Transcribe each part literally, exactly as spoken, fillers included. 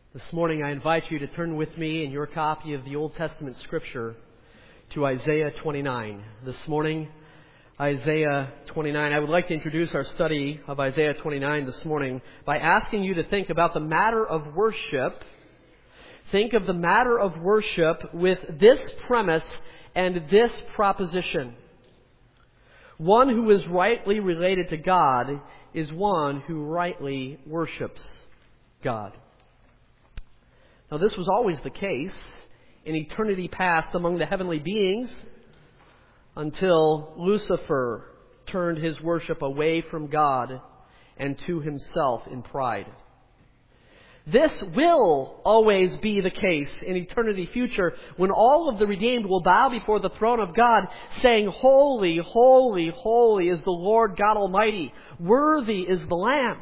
This morning I invite you to turn with me in your copy of the Old Testament Scripture to Isaiah twenty-nine. This morning, Isaiah twenty-nine. I would like to introduce our study of Isaiah twenty-nine this morning by asking you to think about the matter of worship. Think of the matter of worship with this premise and this proposition. One who is rightly related to God is one who rightly worships God. Now, this was always the case in eternity past among the heavenly beings until Lucifer turned his worship away from God and to himself in pride. This will always be the case in eternity future when all of the redeemed will bow before the throne of God saying, "Holy, holy, holy is the Lord God Almighty. Worthy is the Lamb."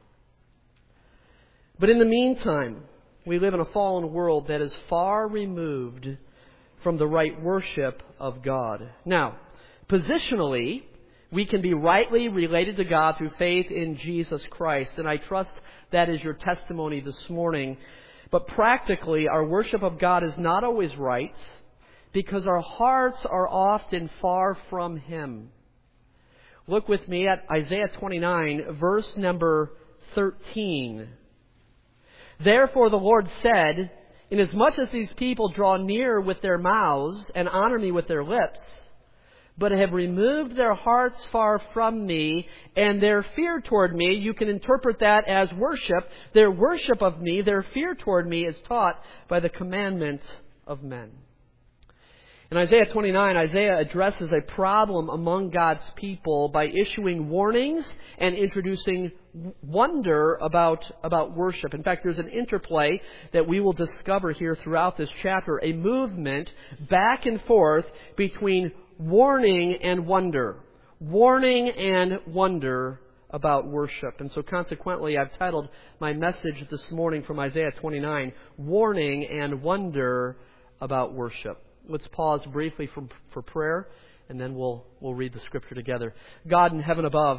But in the meantime, we live in a fallen world that is far removed from the right worship of God. Now, positionally, we can be rightly related to God through faith in Jesus Christ, and I trust that is your testimony this morning. But practically, our worship of God is not always right because our hearts are often far from Him. Look with me at Isaiah twenty-nine, verse number thirteen. Therefore the Lord said, "Inasmuch as these people draw near with their mouths and honor me with their lips, but have removed their hearts far from me and their fear toward me," you can interpret that as worship. Their worship of me, their fear toward me is taught by the commandment of men. In Isaiah twenty-nine, Isaiah addresses a problem among God's people by issuing warnings and introducing wonder about, about worship. In fact, there's an interplay that we will discover here throughout this chapter, a movement back and forth between warning and wonder. Warning and wonder about worship. And so consequently, I've titled my message this morning from Isaiah twenty-nine, Warning and Wonder About Worship. Let's pause briefly for, for prayer, and then we'll, we'll read the Scripture together. God in heaven above,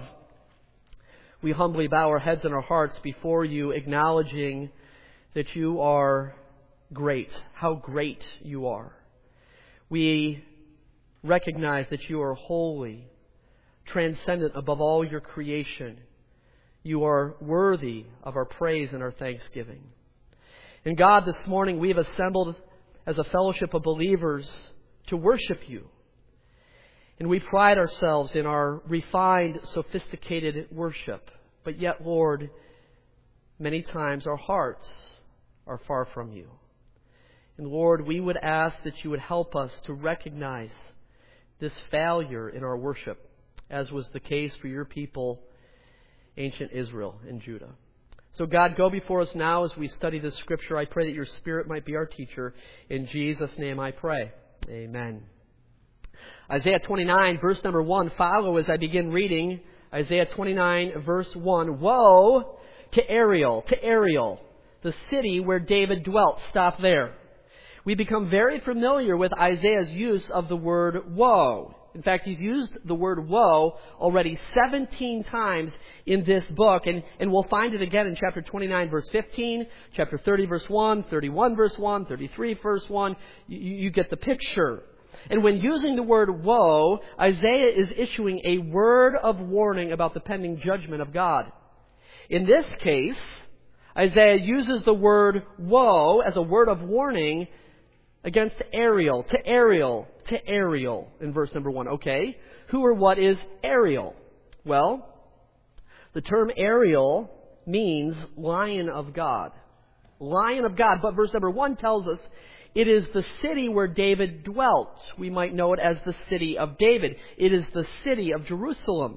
we humbly bow our heads and our hearts before you, acknowledging that you are great, how great you are. We recognize that you are holy, transcendent above all your creation. You are worthy of our praise and our thanksgiving. And God, this morning we have assembled as a fellowship of believers to worship you. And we pride ourselves in our refined, sophisticated worship. But yet, Lord, many times our hearts are far from you. And Lord, we would ask that you would help us to recognize this failure in our worship, as was the case for your people, ancient Israel and Judah. So God, go before us now as we study this Scripture. I pray that your Spirit might be our teacher. In Jesus' name I pray. Amen. Isaiah twenty-nine, verse number one. Follow as I begin reading. Isaiah twenty-nine, verse one. Woe to Ariel, to Ariel, the city where David dwelt. Stop there. We become very familiar with Isaiah's use of the word woe. In fact, he's used the word woe already seventeen times in this book, and, and we'll find it again in chapter twenty-nine, verse fifteen, chapter thirty, verse one, thirty-one, verse one, thirty-three, verse one. You, you get the picture. And when using the word woe, Isaiah is issuing a word of warning about the pending judgment of God. In this case, Isaiah uses the word woe as a word of warning against Ariel, to Ariel, to Ariel, in verse number one. Okay, who or what is Ariel? Well, the term Ariel means Lion of God. Lion of God. But verse number one tells us it is the city where David dwelt. We might know it as the city of David. It is the city of Jerusalem.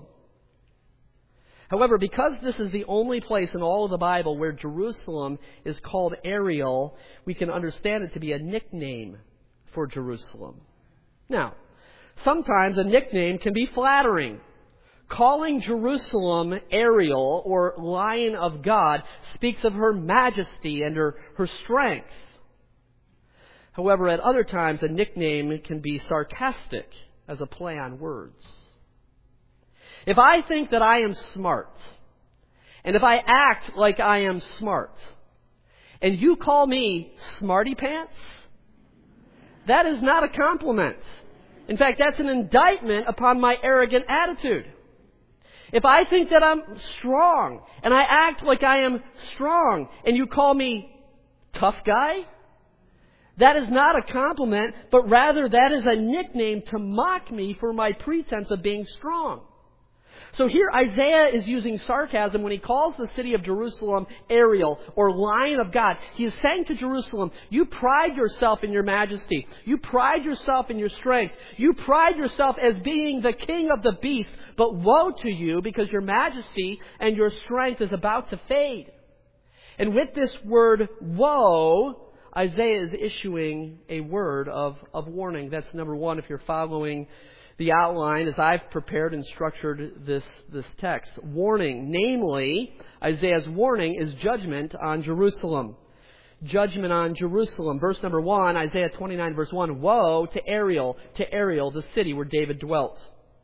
However, because this is the only place in all of the Bible where Jerusalem is called Ariel, we can understand it to be a nickname for Jerusalem. Now, sometimes a nickname can be flattering. Calling Jerusalem Ariel, or Lion of God, speaks of her majesty and her, her strength. However, at other times, a nickname can be sarcastic as a play on words. If I think that I am smart, and if I act like I am smart, and you call me smarty pants, that is not a compliment. In fact, that's an indictment upon my arrogant attitude. If I think that I'm strong and I act like I am strong and you call me tough guy, that is not a compliment, but rather that is a nickname to mock me for my pretense of being strong. So here Isaiah is using sarcasm when he calls the city of Jerusalem Ariel, or Lion of God. He is saying to Jerusalem, you pride yourself in your majesty. You pride yourself in your strength. You pride yourself as being the king of the beast. But woe to you, because your majesty and your strength is about to fade. And with this word woe, Isaiah is issuing a word of, of warning. That's number one if you're following the outline as I've prepared and structured this, this text. Warning, namely, Isaiah's warning is judgment on Jerusalem. Judgment on Jerusalem. Verse number one, Isaiah twenty-nine, verse one, woe to Ariel, to Ariel, the city where David dwelt.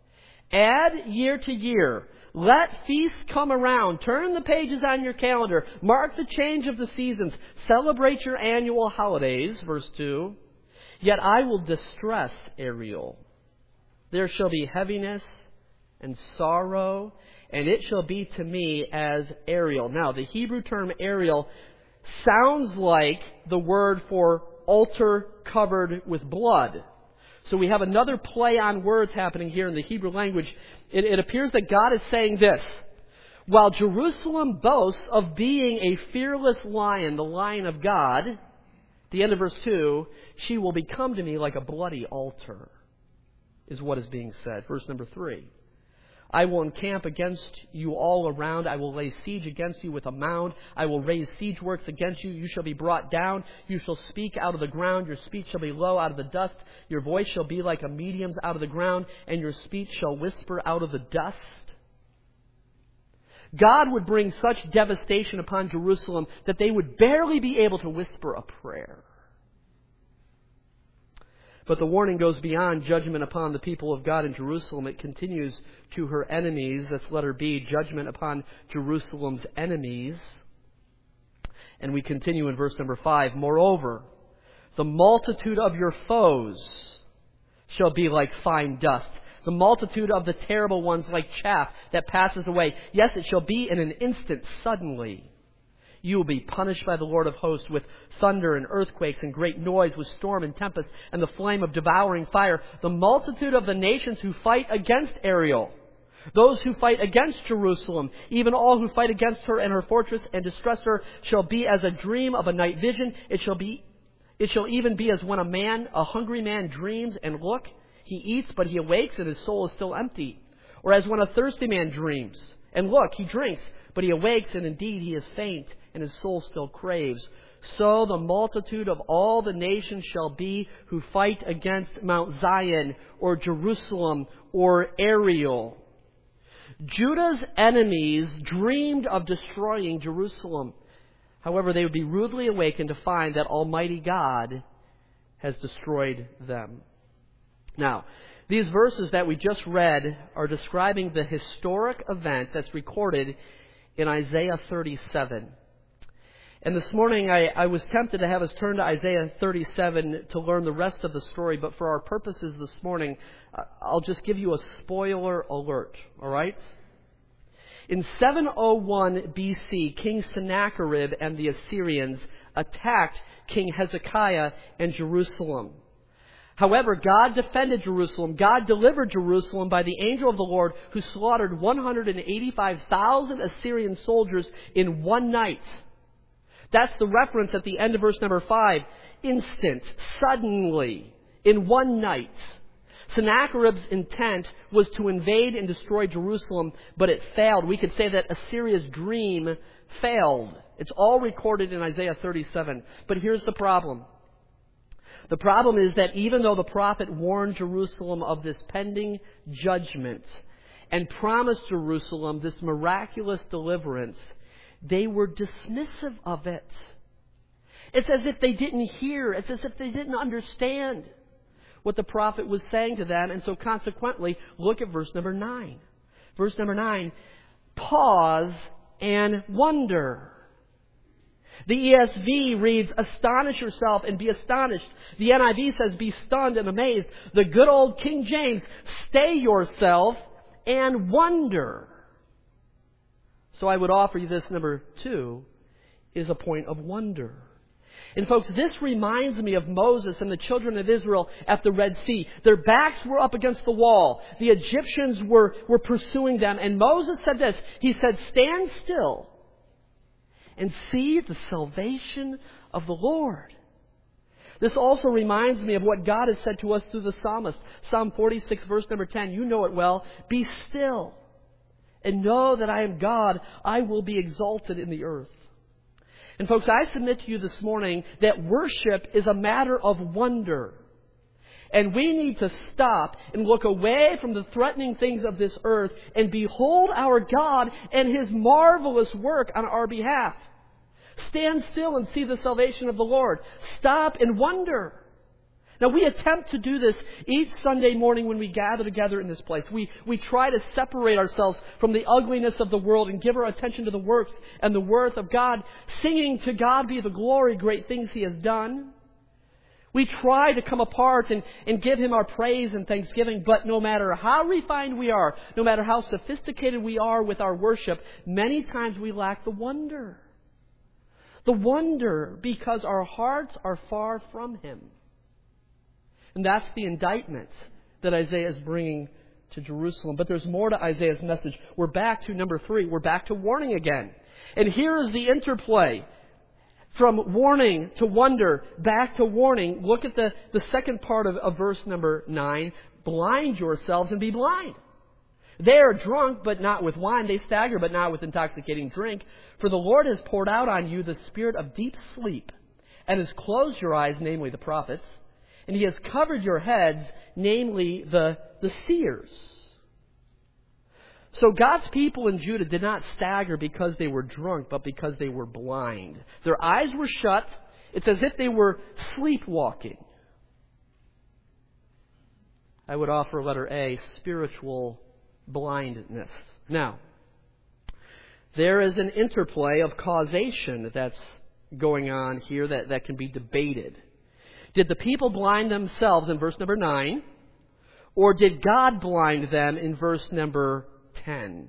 Add year to year. Let feasts come around. Turn the pages on your calendar. Mark the change of the seasons. Celebrate your annual holidays. Verse two. Yet I will distress Ariel. There shall be heaviness and sorrow, and it shall be to me as Ariel. Now, the Hebrew term Ariel sounds like the word for altar covered with blood. So we have another play on words happening here in the Hebrew language. It, it appears that God is saying this. While Jerusalem boasts of being a fearless lion, the lion of God, at the end of verse two, she will become to me like a bloody altar, is what is being said. Verse number three. I will encamp against you all around. I will lay siege against you with a mound. I will raise siege works against you. You shall be brought down. You shall speak out of the ground. Your speech shall be low out of the dust. Your voice shall be like a medium's out of the ground, and your speech shall whisper out of the dust. God would bring such devastation upon Jerusalem that they would barely be able to whisper a prayer. But the warning goes beyond judgment upon the people of God in Jerusalem. It continues to her enemies. That's letter B, judgment upon Jerusalem's enemies. And we continue in verse number five. Moreover, the multitude of your foes shall be like fine dust. The multitude of the terrible ones like chaff that passes away. Yes, it shall be in an instant, suddenly. You will be punished by the Lord of hosts with thunder and earthquakes and great noise, with storm and tempest and the flame of devouring fire. The multitude of the nations who fight against Ariel, those who fight against Jerusalem, even all who fight against her and her fortress and distress her, shall be as a dream of a night vision. It shall be, it shall even be as when a man, a hungry man dreams, and look, he eats, but he awakes and his soul is still empty. Or as when a thirsty man dreams, and look, he drinks, but he awakes, and indeed he is faint, and his soul still craves. So the multitude of all the nations shall be who fight against Mount Zion, or Jerusalem, or Ariel. Judah's enemies dreamed of destroying Jerusalem. However, they would be rudely awakened to find that Almighty God has destroyed them. Now, these verses that we just read are describing the historic event that's recorded in Isaiah thirty-seven. And this morning I, I was tempted to have us turn to Isaiah thirty-seven to learn the rest of the story, but for our purposes this morning, I'll just give you a spoiler alert, all right? In seven oh one B C, King Sennacherib and the Assyrians attacked King Hezekiah and Jerusalem. However, God defended Jerusalem. God delivered Jerusalem by the angel of the Lord, who slaughtered one hundred eighty-five thousand Assyrian soldiers in one night. That's the reference at the end of verse number five. Instant, suddenly, in one night. Sennacherib's intent was to invade and destroy Jerusalem, but it failed. We could say that Assyria's dream failed. It's all recorded in Isaiah thirty-seven. But here's the problem. The problem is that even though the prophet warned Jerusalem of this pending judgment and promised Jerusalem this miraculous deliverance, they were dismissive of it. It's as if they didn't hear. It's as if they didn't understand what the prophet was saying to them. And so consequently, look at verse number nine. Verse number nine, pause and wonder. The E S V reads, astonish yourself and be astonished. The N I V says, be stunned and amazed. The good old King James, stay yourself and wonder. So I would offer you this, number two, is a point of wonder. And folks, this reminds me of Moses and the children of Israel at the Red Sea. Their backs were up against the wall. The Egyptians were, were pursuing them. And Moses said this. He said, stand still and see the salvation of the Lord. This also reminds me of what God has said to us through the psalmist. Psalm forty-six, verse number ten. You know it well. Be still and know that I am God. I will be exalted in the earth. And folks, I submit to you this morning that worship is a matter of wonder. And we need to stop and look away from the threatening things of this earth and behold our God and His marvelous work on our behalf. Stand still and see the salvation of the Lord. Stop and wonder. Now, we attempt to do this each Sunday morning when we gather together in this place. We, we try to separate ourselves from the ugliness of the world and give our attention to the works and the worth of God, singing to God be the glory, great things He has done. We try to come apart and, and give Him our praise and thanksgiving, but no matter how refined we are, no matter how sophisticated we are with our worship, many times we lack the wonder. The wonder because our hearts are far from Him. And that's the indictment that Isaiah is bringing to Jerusalem. But there's more to Isaiah's message. We're back to number three. We're back to warning again. And here is the interplay. From warning to wonder, back to warning. Look at the, the second part of, of verse number nine. Blind yourselves and be blind. They are drunk, but not with wine. They stagger, but not with intoxicating drink. For the Lord has poured out on you the spirit of deep sleep, and has closed your eyes, namely the prophets. And He has covered your heads, namely the, the seers. So God's people in Judah did not stagger because they were drunk, but because they were blind. Their eyes were shut. It's as if they were sleepwalking. I would offer letter A, spiritual blindness. Now, there is an interplay of causation that's going on here that, that can be debated. Did the people blind themselves in verse number nine? Or did God blind them in verse number ten?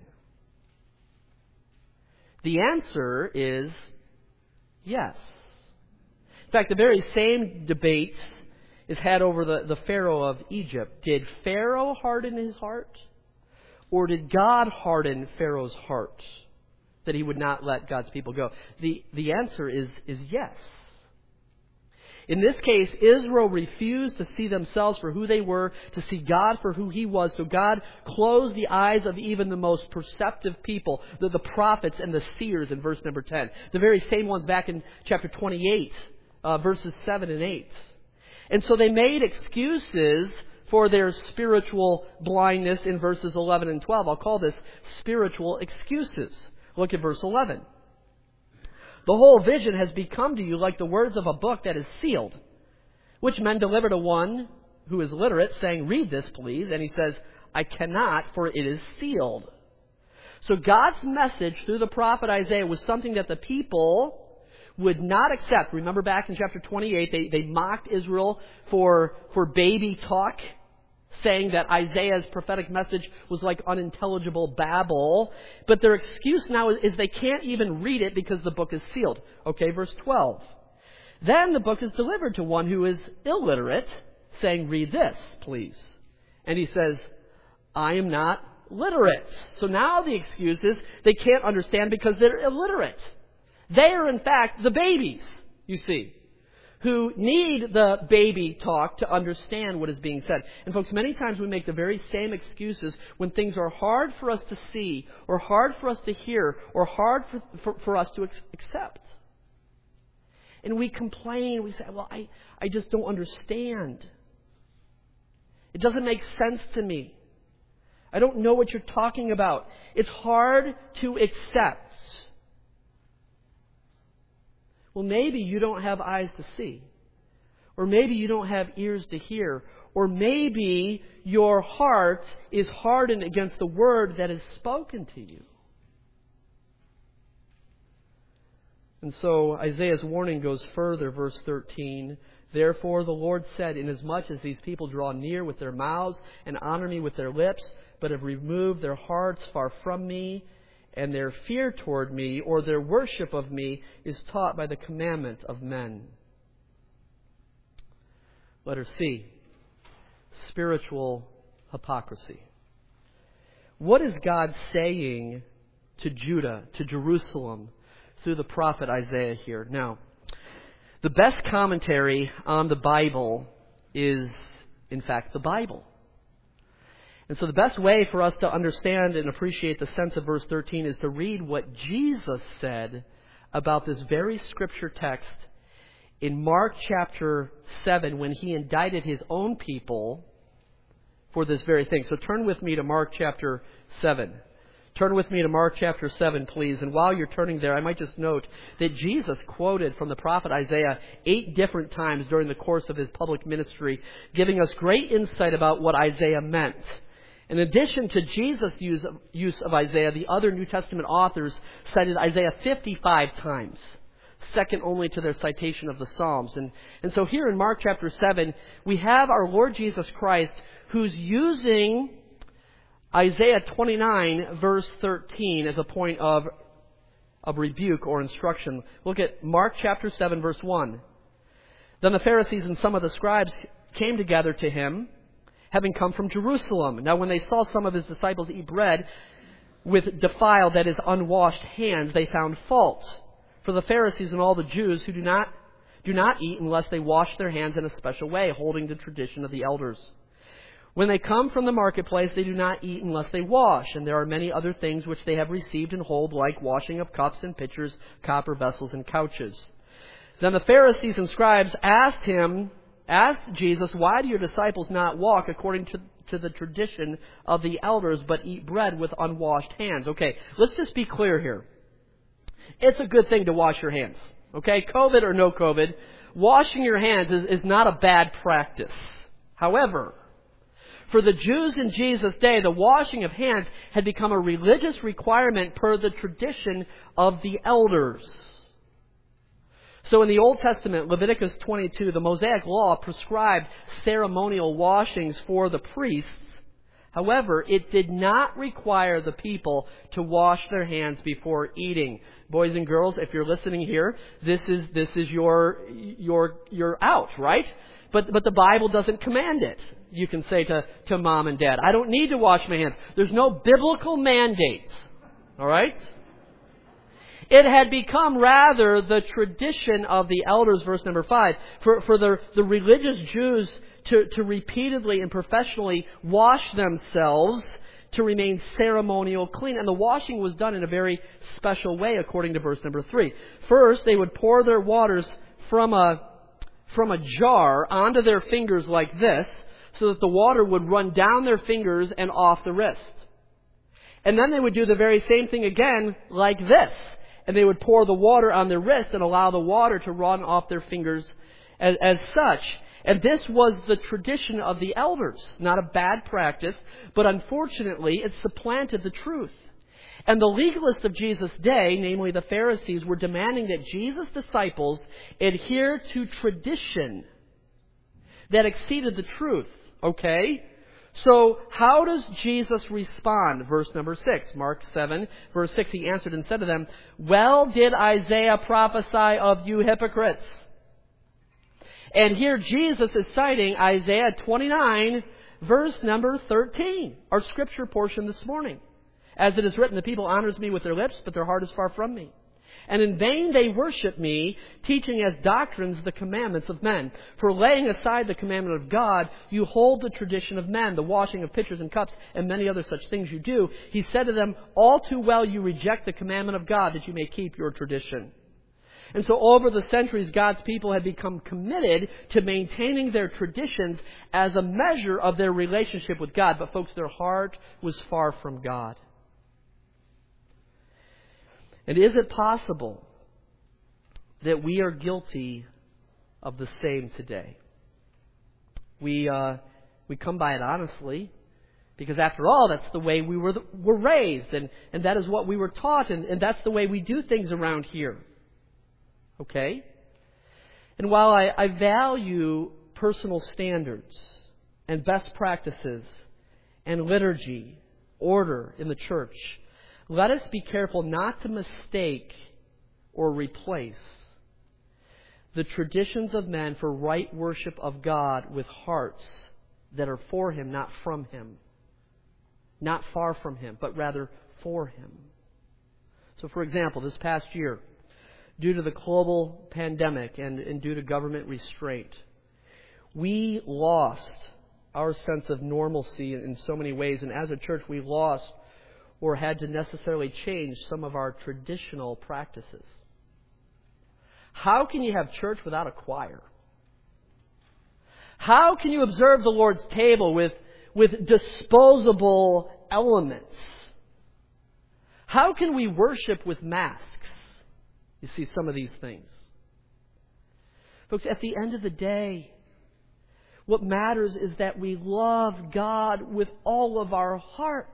The answer is yes. In fact, the very same debate is had over the, the Pharaoh of Egypt. Did Pharaoh harden his heart? Or did God harden Pharaoh's heart that he would not let God's people go? The, the answer is, is yes. In this case, Israel refused to see themselves for who they were, to see God for who He was. So God closed the eyes of even the most perceptive people, the, the prophets and the seers in verse number ten. The very same ones back in chapter twenty-eight, uh, verses seven and eight. And so they made excuses for their spiritual blindness in verses eleven and twelve. I'll call this spiritual excuses. Look at verse eleven. The whole vision has become to you like the words of a book that is sealed, which men deliver to one who is literate, saying, read this, please. And he says, I cannot, for it is sealed. So God's message through the prophet Isaiah was something that the people would not accept. Remember back in chapter twenty-eight, they, they mocked Israel for, for baby talk, saying that Isaiah's prophetic message was like unintelligible babble. But their excuse now is, is they can't even read it because the book is sealed. Okay, verse twelve. Then the book is delivered to one who is illiterate, saying, read this, please. And he says, I am not literate. So now the excuse is they can't understand because they're illiterate. They are, in fact, the babies, you see, who need the baby talk to understand what is being said. And folks, many times we make the very same excuses when things are hard for us to see, or hard for us to hear, or hard for, for, for us to ex- accept. And we complain, we say, well, I, I just don't understand. It doesn't make sense to me. I don't know what you're talking about. It's hard to accept. Well, maybe you don't have eyes to see. Or maybe you don't have ears to hear. Or maybe your heart is hardened against the word that is spoken to you. And so Isaiah's warning goes further, verse thirteen. Therefore the Lord said, inasmuch as these people draw near with their mouths and honor me with their lips, but have removed their hearts far from me, and their fear toward me, or their worship of me, is taught by the commandment of men. Letter C. Spiritual hypocrisy. What is God saying to Judah, to Jerusalem, through the prophet Isaiah here? Now, the best commentary on the Bible is, in fact, the Bible. And so the best way for us to understand and appreciate the sense of verse thirteen is to read what Jesus said about this very scripture text in Mark chapter seven when he indicted his own people for this very thing. So turn with me to Mark chapter seven. Turn with me to Mark chapter seven, please. And while you're turning there, I might just note that Jesus quoted from the prophet Isaiah eight different times during the course of his public ministry, giving us great insight about what Isaiah meant. In addition to Jesus' use of, use of Isaiah, the other New Testament authors cited Isaiah fifty-five times, second only to their citation of the Psalms. And, and so here in Mark chapter seven, we have our Lord Jesus Christ who's using Isaiah twenty-nine, verse thirteen, as a point of, of rebuke or instruction. Look at Mark chapter seven, verse one. Then the Pharisees and some of the scribes came together to him, having come from Jerusalem. Now when they saw some of his disciples eat bread with defiled, that is, unwashed hands, they found fault. For the Pharisees and all the Jews who do not, do not eat unless they wash their hands in a special way, holding the tradition of the elders. When they come from the marketplace, they do not eat unless they wash, and there are many other things which they have received and hold, like washing of cups and pitchers, copper vessels and couches. Then the Pharisees and scribes asked him, asked Jesus, why do your disciples not walk according to, to the tradition of the elders, but eat bread with unwashed hands? Okay, let's just be clear here. It's a good thing to wash your hands. Okay, COVID or no COVID, washing your hands is, is not a bad practice. However, for the Jews in Jesus' day, the washing of hands had become a religious requirement per the tradition of the elders. So in the Old Testament, Leviticus twenty-two, the Mosaic Law prescribed ceremonial washings for the priests. However, it did not require the people to wash their hands before eating. Boys and girls, if you're listening here, this is this is your your your out, right? But but the Bible doesn't command it. You can say to, to mom and dad, I don't need to wash my hands. There's no biblical mandate. All right? It had become rather the tradition of the elders, verse number five, for, for the, the religious Jews to, to repeatedly and professionally wash themselves to remain ceremonial clean. And the washing was done in a very special way, according to verse number three. First, they would pour their waters from a, from a jar onto their fingers like this, so that the water would run down their fingers and off the wrist. And then they would do the very same thing again like this. And they would pour the water on their wrist and allow the water to run off their fingers as, as such. And this was the tradition of the elders. Not a bad practice, but unfortunately it supplanted the truth. And the legalists of Jesus' day, namely the Pharisees, were demanding that Jesus' disciples adhere to tradition that exceeded the truth. Okay? So, how does Jesus respond? Verse number six, Mark seven, verse six, he answered and said to them, well did Isaiah prophesy of you hypocrites. And here Jesus is citing Isaiah twenty-nine, verse number thirteen, our scripture portion this morning. As it is written, the people honors me with their lips, but their heart is far from me. And in vain they worship me, teaching as doctrines the commandments of men. For laying aside the commandment of God, you hold the tradition of men, the washing of pitchers and cups, and many other such things you do. He said to them, all too well you reject the commandment of God, that you may keep your tradition. And so over the centuries, God's people had become committed to maintaining their traditions as a measure of their relationship with God. But folks, their heart was far from God. And is it possible that we are guilty of the same today? We uh, we come by it honestly, because after all, that's the way we were were raised, and, and that is what we were taught, and, and that's the way we do things around here. Okay? And while I, I value personal standards and best practices and liturgy, order in the church, let us be careful not to mistake or replace the traditions of men for right worship of God with hearts that are for Him, not from Him. Not far from Him, but rather for Him. So, for example, this past year, due to the global pandemic and, and due to government restraint, we lost our sense of normalcy in, in so many ways. And as a church, we lost or had to necessarily change some of our traditional practices. How can you have church without a choir? How can you observe the Lord's table with, with disposable elements? How can we worship with masks? You see some of these things. Folks, at the end of the day, what matters is that we love God with all of our hearts.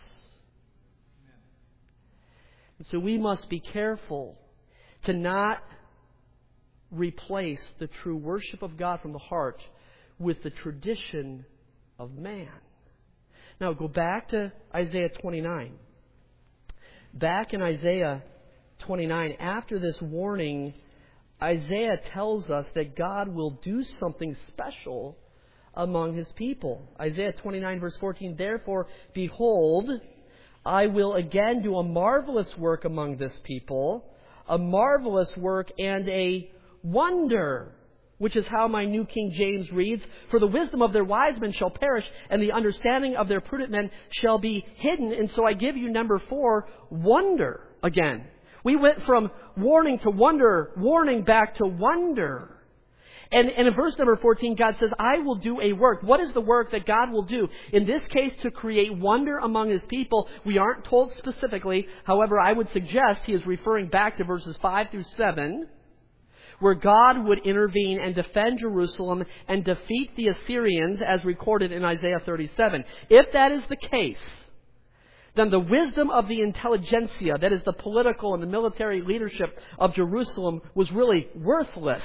And so we must be careful to not replace the true worship of God from the heart with the tradition of man. Now go back to Isaiah twenty-nine. Back in Isaiah twenty-nine, after this warning, Isaiah tells us that God will do something special among His people. Isaiah twenty-nine verse fourteen, therefore, behold, I will again do a marvelous work among this people, a marvelous work and a wonder, which is how my New King James reads, for the wisdom of their wise men shall perish, and the understanding of their prudent men shall be hidden. And so I give you number four, wonder again. We went from warning to wonder, warning back to wonder. And, and in verse number fourteen, God says, I will do a work. What is the work that God will do? In this case, to create wonder among His people. We aren't told specifically. However, I would suggest He is referring back to verses five through seven, where God would intervene and defend Jerusalem and defeat the Assyrians as recorded in Isaiah thirty-seven. If that is the case, then the wisdom of the intelligentsia, that is the political and the military leadership of Jerusalem, was really worthless,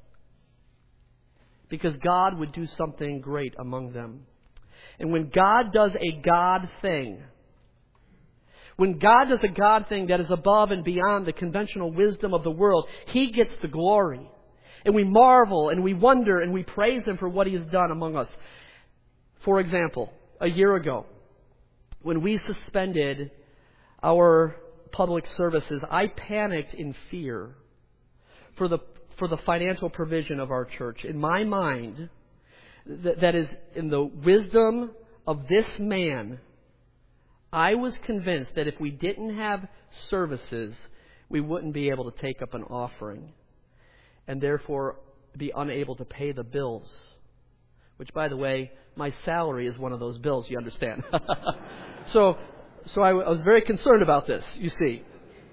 because God would do something great among them. And when God does a God thing, when God does a God thing that is above and beyond the conventional wisdom of the world, He gets the glory. And we marvel and we wonder and we praise Him for what He has done among us. For example, a year ago, when we suspended our public services, I panicked in fear for the for the financial provision of our church. In my mind, that, that is in the wisdom of this man, I was convinced that if we didn't have services, we wouldn't be able to take up an offering and therefore be unable to pay the bills. Which, by the way, my salary is one of those bills, you understand. so so I, I was very concerned about this, you see.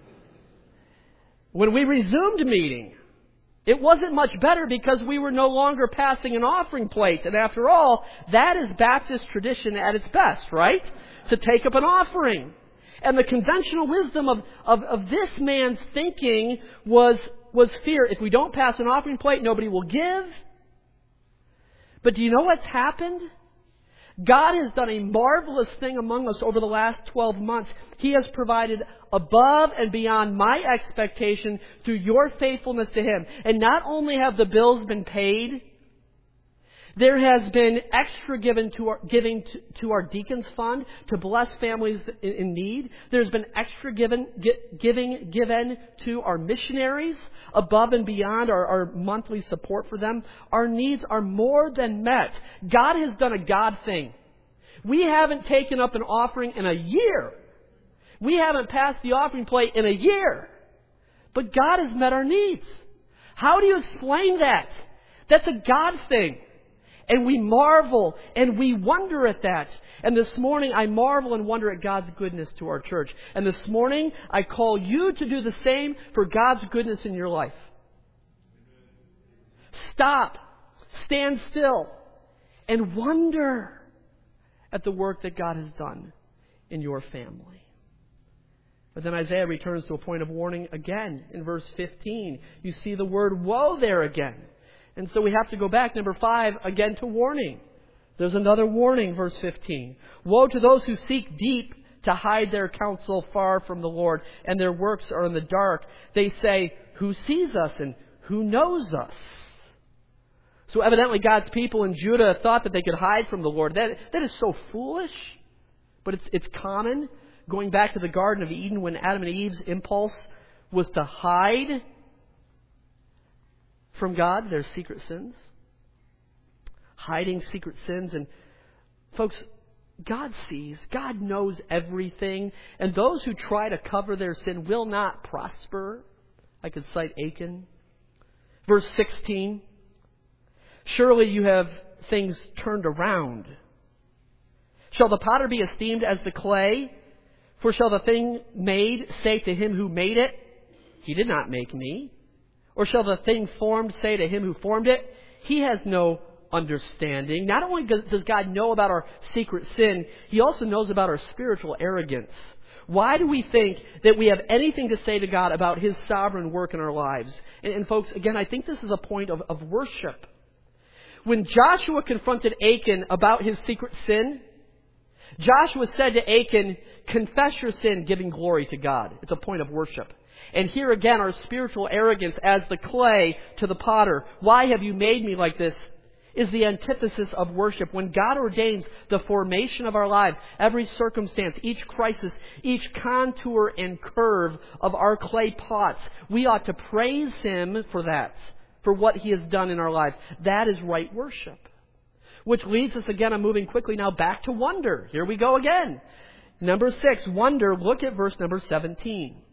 When we resumed meeting, it wasn't much better because we were no longer passing an offering plate. And after all, that is Baptist tradition at its best, right? To take up an offering. And the conventional wisdom of, of, of this man's thinking was, was fear. If we don't pass an offering plate, nobody will give. But do you know what's happened? God has done a marvelous thing among us over the last twelve months. He has provided above and beyond my expectation through your faithfulness to Him. And not only have the bills been paid, there has been extra given to our, giving to, to our deacons fund to bless families in, in need. There's been extra given, gi- giving given to our missionaries above and beyond our, our monthly support for them. Our needs are more than met. God has done a God thing. We haven't taken up an offering in a year. We haven't passed the offering plate in a year. But God has met our needs. How do you explain that? That's a God thing. And we marvel and we wonder at that. And this morning I marvel and wonder at God's goodness to our church. And this morning I call you to do the same for God's goodness in your life. Stop, stand still, and wonder at the work that God has done in your family. But then Isaiah returns to a point of warning again in verse fifteen. You see the word woe there again. And so we have to go back, number five, again to warning. There's another warning, verse fifteen. Woe to those who seek deep to hide their counsel far from the Lord, and their works are in the dark. They say, who sees us and who knows us? So evidently God's people in Judah thought that they could hide from the Lord. That, that is so foolish. But it's, it's common. Going back to the Garden of Eden when Adam and Eve's impulse was to hide from God their secret sins. Hiding secret sins. And folks, God sees. God knows everything. And those who try to cover their sin will not prosper. I could cite Achan. Verse sixteen. Surely you have things turned around. Shall the potter be esteemed as the clay? For shall the thing made say to him who made it, he did not make me? Or shall the thing formed say to him who formed it, he has no understanding? Not only does God know about our secret sin, He also knows about our spiritual arrogance. Why do we think that we have anything to say to God about His sovereign work in our lives? And, and folks, again, I think this is a point of, of worship. When Joshua confronted Achan about his secret sin, Joshua said to Achan, confess your sin, giving glory to God. It's a point of worship. And here again, our spiritual arrogance as the clay to the potter. Why have you made me like this? Is the antithesis of worship. When God ordains the formation of our lives, every circumstance, each crisis, each contour and curve of our clay pots, we ought to praise Him for that, for what He has done in our lives. That is right worship. Which leads us again, I'm moving quickly now back to wonder. Here we go again. Number six, wonder. Look at verse number seventeen.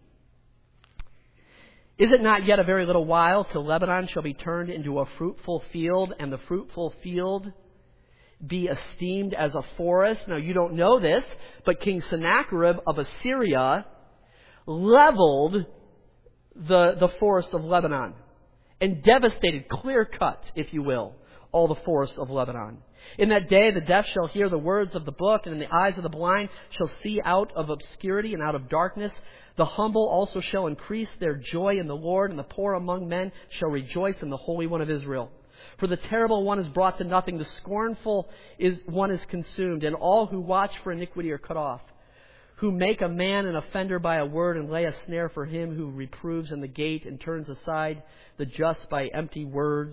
Is it not yet a very little while till Lebanon shall be turned into a fruitful field, and the fruitful field be esteemed as a forest? Now you don't know this, but King Sennacherib of Assyria leveled the, the forest of Lebanon and devastated, clear cut, if you will, all the forests of Lebanon. In that day the deaf shall hear the words of the book, and in the eyes of the blind shall see out of obscurity and out of darkness. The humble also shall increase their joy in the Lord, and the poor among men shall rejoice in the Holy One of Israel. For the terrible one is brought to nothing, the scornful is one is consumed, and all who watch for iniquity are cut off. Who make a man an offender by a word, and lay a snare for him who reproves in the gate, and turns aside the just by empty words.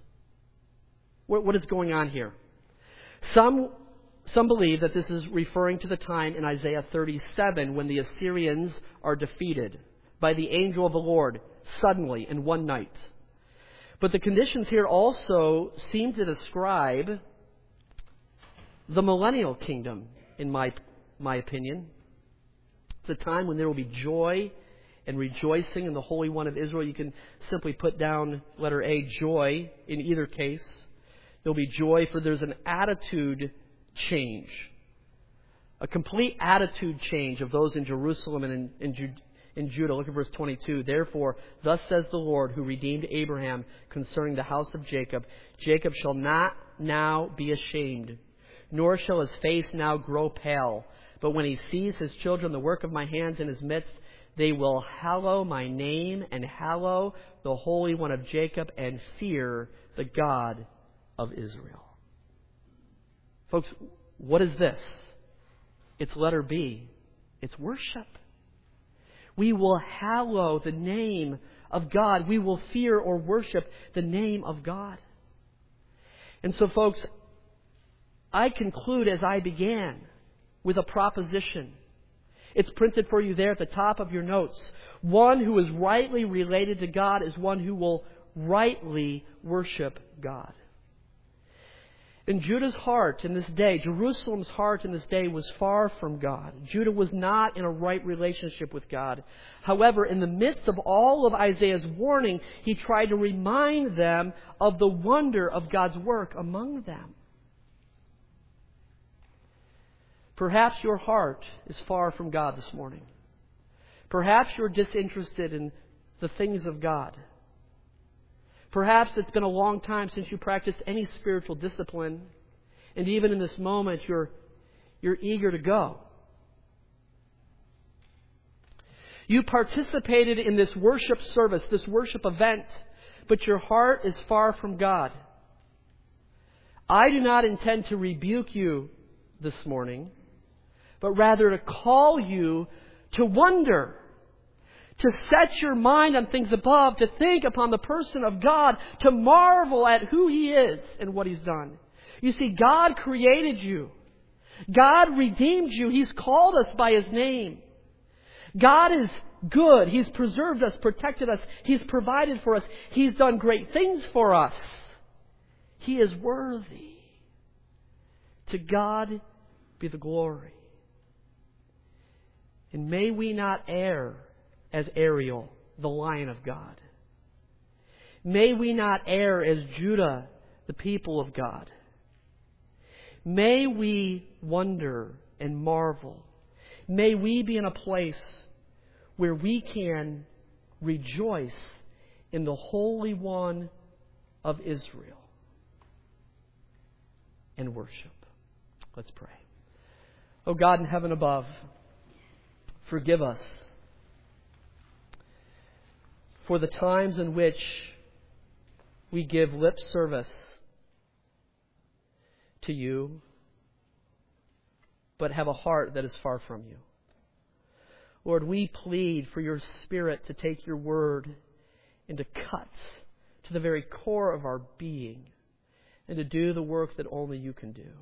What, what is going on here? Some Some believe that this is referring to the time in Isaiah thirty-seven when the Assyrians are defeated by the angel of the Lord suddenly in one night. But the conditions here also seem to describe the millennial kingdom, in my, my opinion. It's a time when there will be joy and rejoicing in the Holy One of Israel. You can simply put down letter A, joy, in either case. There'll be joy, for there's an attitude change. A complete attitude change of those in Jerusalem and in, in, Ju- in Judah. Look at verse twenty-two. Therefore, thus says the Lord, who redeemed Abraham concerning the house of Jacob, Jacob shall not now be ashamed, nor shall his face now grow pale. But when he sees his children, the work of my hands in his midst, they will hallow my name and hallow the Holy One of Jacob and fear the God of Israel. Folks, what is this? It's letter B. It's worship. We will hallow the name of God. We will fear or worship the name of God. And so, folks, I conclude as I began with a proposition. It's printed for you there at the top of your notes. One who is rightly related to God is one who will rightly worship God. In Judah's heart in this day, Jerusalem's heart in this day was far from God. Judah was not in a right relationship with God. However, in the midst of all of Isaiah's warning, he tried to remind them of the wonder of God's work among them. Perhaps your heart is far from God this morning. Perhaps you're disinterested in the things of God. Perhaps it's been a long time since you practiced any spiritual discipline, and even in this moment you're, you're eager to go. You participated in this worship service, this worship event, but your heart is far from God. I do not intend to rebuke you this morning, but rather to call you to wonder, to set your mind on things above, to think upon the person of God, to marvel at who He is and what He's done. You see, God created you. God redeemed you. He's called us by His name. God is good. He's preserved us, protected us. He's provided for us. He's done great things for us. He is worthy. To God be the glory. And may we not err as Ariel, the Lion of God. May we not err as Judah, the people of God. May we wonder and marvel. May we be in a place where we can rejoice in the Holy One of Israel and worship. Let's pray. Oh God in heaven above, forgive us for the times in which we give lip service to You, but have a heart that is far from You. Lord, we plead for Your Spirit to take Your word and to cut to the very core of our being and to do the work that only You can do.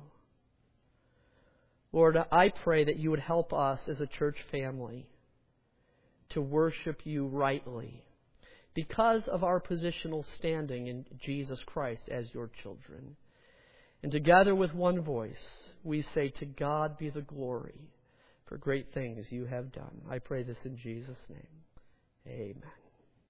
Lord, I pray that You would help us as a church family to worship You rightly because of our positional standing in Jesus Christ as Your children. And together with one voice, we say, to God be the glory for great things You have done. I pray this in Jesus' name. Amen.